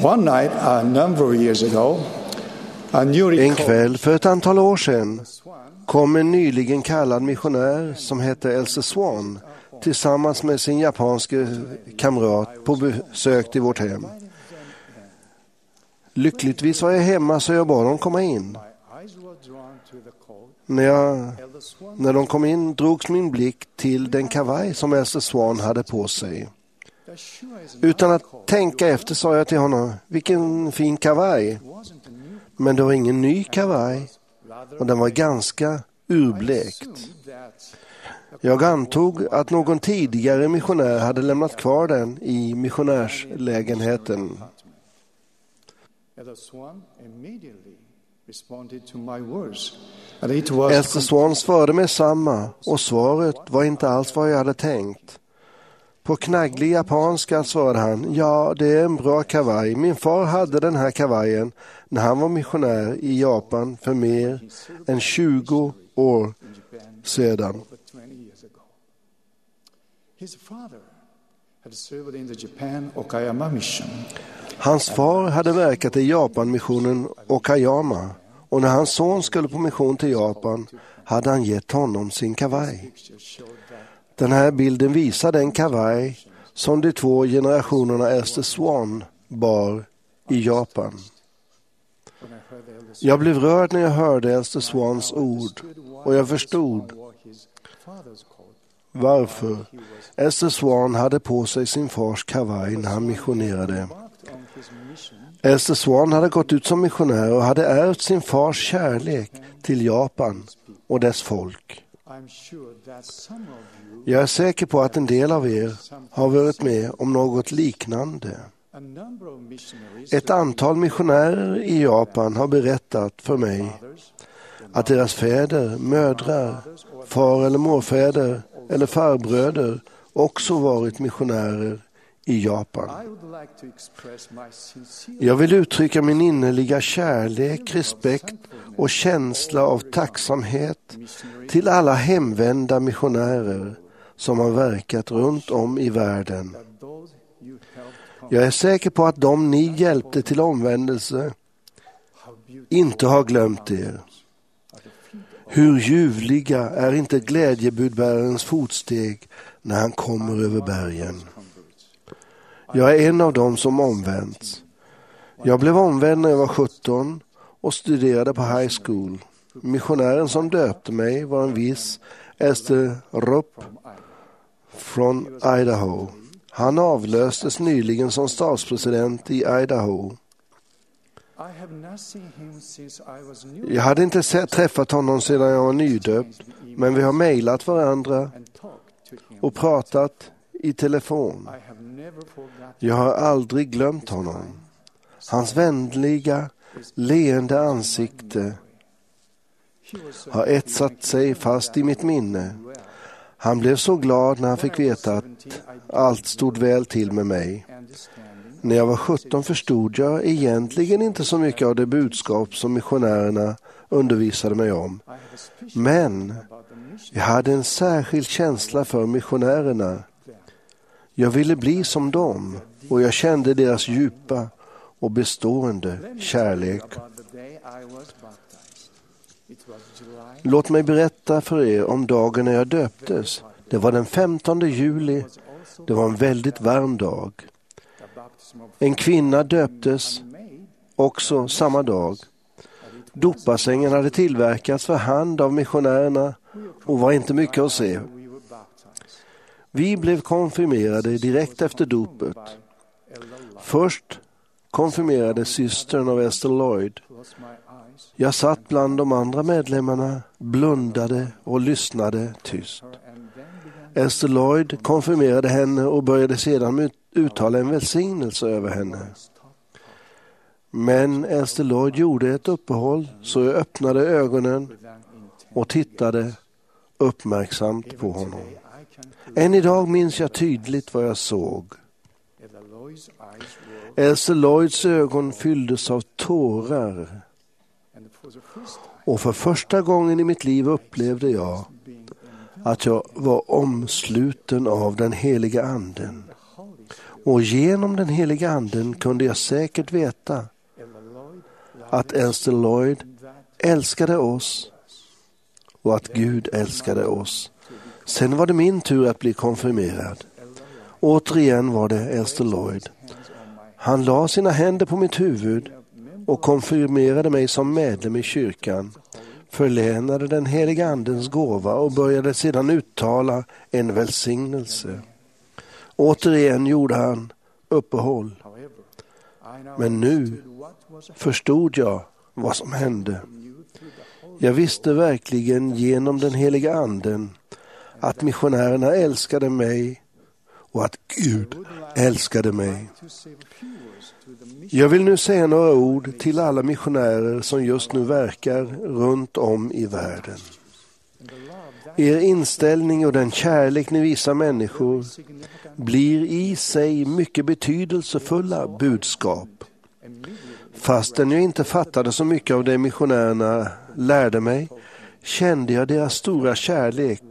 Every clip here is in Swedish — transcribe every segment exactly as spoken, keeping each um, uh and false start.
One night, a number of years ago, a newly En kväll för ett antal år sedan kom en nyligen kallad missionär som hette Else Swan tillsammans med sin japanske kamrat på besök till vårt hem. Lyckligtvis var jag hemma så jag bad dem komma in. När, jag, när de kom in drogs min blick till den kavaj som Else Swan hade på sig. Utan att tänka efter sa jag till honom, vilken fin kavaj. Men det var ingen ny kavaj och den var ganska urblekt. Jag antog att någon tidigare missionär hade lämnat kvar den i missionärslägenheten. Else Swan svarade med samma och svaret var inte alls vad jag hade tänkt. På knagglig japanska svarade han, ja det är en bra kavaj. Min far hade den här kavajen när han var missionär i Japan för mer än tjugo år sedan. Hans far hade verkat i Japanmissionen Okayama och när hans son skulle på mission till Japan hade han gett honom sin kavaj. Den här bilden visar den kavaj som de två generationerna Else Swan bar i Japan. Jag blev rörd när jag hörde Else Swans ord och jag förstod varför Else Swan hade på sig sin fars kavaj när han missionerade. Else Swan hade gått ut som missionär och hade ärvt sin fars kärlek till Japan och dess folk. Jag är säker på att en del av er har varit med om något liknande. Ett antal missionärer i Japan har berättat för mig att deras fäder, mödrar, far- eller morfäder eller farbröder också varit missionärer i Japan. Jag vill uttrycka min innerliga kärlek, respekt och känsla av tacksamhet till alla hemvända missionärer som har verkat runt om i världen. Jag är säker på att de ni hjälpte till omvändelse inte har glömt er. Hur ljuvliga är inte glädjebudbärarens fotsteg när han kommer över bergen. Jag är en av dem som omvänds. Jag blev omvänd när jag var sjutton och studerade på high school. Missionären som döpte mig var en viss Esther Rupp från Idaho. Han avlöstes nyligen som statspresident i Idaho. Jag hade inte sett, träffat honom sedan jag var nydöpt, men vi har mejlat varandra och pratat i telefon. Jag har aldrig glömt honom. Hans vänliga, leende ansikte har etsat sig fast i mitt minne. Han blev så glad när han fick veta att allt stod väl till med mig. När jag var sjutton förstod jag egentligen inte så mycket av det budskap som missionärerna undervisade mig om. Men jag hade en särskild känsla för missionärerna. Jag ville bli som dem och jag kände deras djupa och bestående kärlek. Låt mig berätta för er om dagen när jag döptes. Det var den femtonde juli. Det var en väldigt varm dag. En kvinna döptes också samma dag. Dopasängen hade tillverkats för hand av missionärerna och var inte mycket att se. Vi blev konfirmerade direkt efter dopet. Först konfirmerade systern av Esther Lloyd. Jag satt bland de andra medlemmarna, blundade och lyssnade tyst. Esther Lloyd konfirmerade henne och började sedan uttala en välsignelse över henne. Men Esther Lloyd gjorde ett uppehåll så jag öppnade ögonen och tittade uppmärksamt på honom. Än idag minns jag tydligt vad jag såg. Esther Lloyds ögon fylldes av tårar. Och för första gången i mitt liv upplevde jag att jag var omsluten av den heliga anden. Och genom den heliga anden kunde jag säkert veta att Elster Lloyd älskade oss och att Gud älskade oss. Sen var det min tur att bli konfirmerad. Återigen var det Elster Lloyd. Han la sina händer på mitt huvud och konfirmerade mig som medlem i kyrkan, förlänade den heliga andens gåva och började sedan uttala en välsignelse. Återigen gjorde han uppehåll. Men nu förstod jag vad som hände. Jag visste verkligen genom den heliga anden att missionärerna älskade mig och att Gud älskade mig. Jag vill nu säga några ord till alla missionärer som just nu verkar runt om i världen. Er inställning och den kärlek ni visar människor blir i sig mycket betydelsefulla budskap. Fastän jag inte fattade så mycket av det missionärerna lärde mig, kände jag deras stora kärlek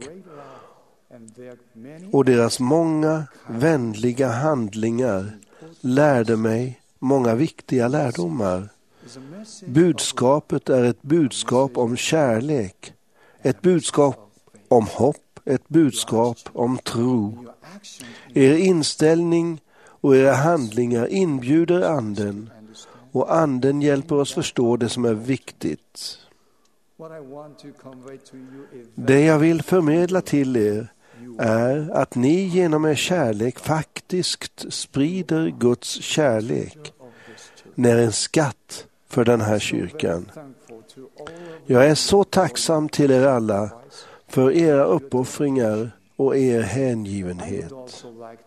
och deras många vänliga handlingar lärde mig många viktiga lärdomar. Budskapet är ett budskap om kärlek, ett budskap om hopp, ett budskap om tro. Er inställning och era handlingar inbjuder anden, och anden hjälper oss förstå det som är viktigt. Det jag vill förmedla till er är att ni genom er kärlek faktiskt sprider Guds kärlek. Ni är en skatt för den här kyrkan. Jag är så tacksam till er alla för era uppoffringar och er hängivenhet.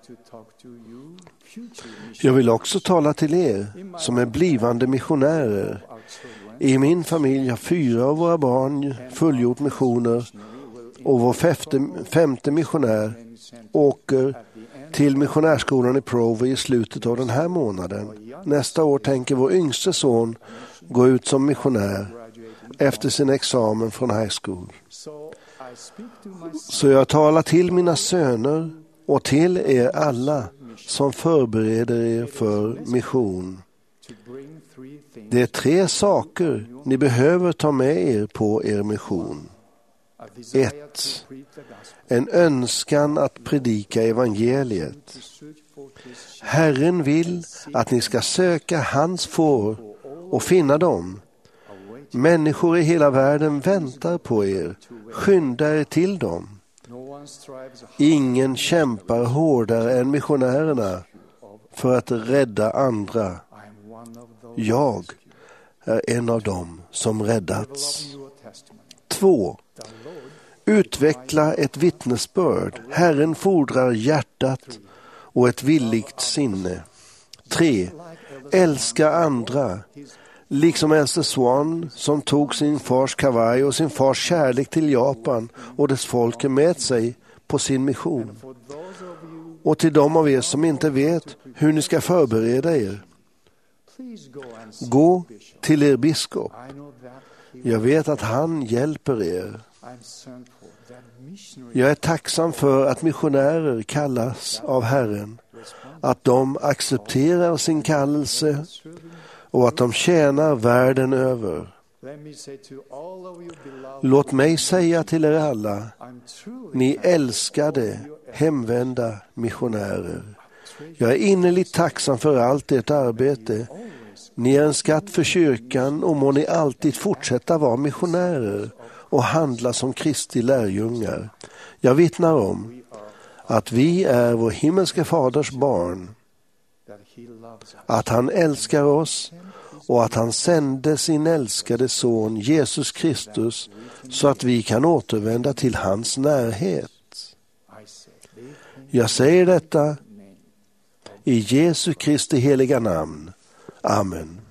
Jag vill också tala till er som är blivande missionärer. I min familj har fyra av våra barn fullgjort missioner och vår femte, femte missionär åker till missionärskolan i Provo i slutet av den här månaden. Nästa år tänker vår yngste son gå ut som missionär efter sin examen från high school. Så jag talar till mina söner och till er alla som förbereder er för mission. Det är tre saker ni behöver ta med er på er mission. ett. En önskan att predika evangeliet. Herren vill att ni ska söka hans får och finna dem. Människor i hela världen väntar på er. Skynda er till dem. Ingen kämpar hårdare än missionärerna för att rädda andra. Jag är en av dem som räddats. två. Utveckla ett vittnesbörd. Herren fordrar hjärtat och ett villigt sinne. tre. Älska andra. Liksom Elster Swan som tog sin fars kavaj och sin fars kärlek till Japan och dess folk med sig på sin mission. Och till de av er som inte vet hur ni ska förbereda er, gå till er biskop. Jag vet att han hjälper er. Jag är tacksam för att missionärer kallas av Herren, att de accepterar sin kallelse och att de tjänar världen över. Låt mig säga till er alla, ni älskade hemvända missionärer. Jag är innerligt tacksam för allt ert arbete. Ni är en skatt för kyrkan och må ni alltid fortsätta vara missionärer och handla som Kristi lärjungar. Jag vittnar om att vi är vår himmelske faders barn, att han älskar oss och att han sände sin älskade son Jesus Kristus så att vi kan återvända till hans närhet. Jag säger detta i Jesu Kristi heliga namn. Amen.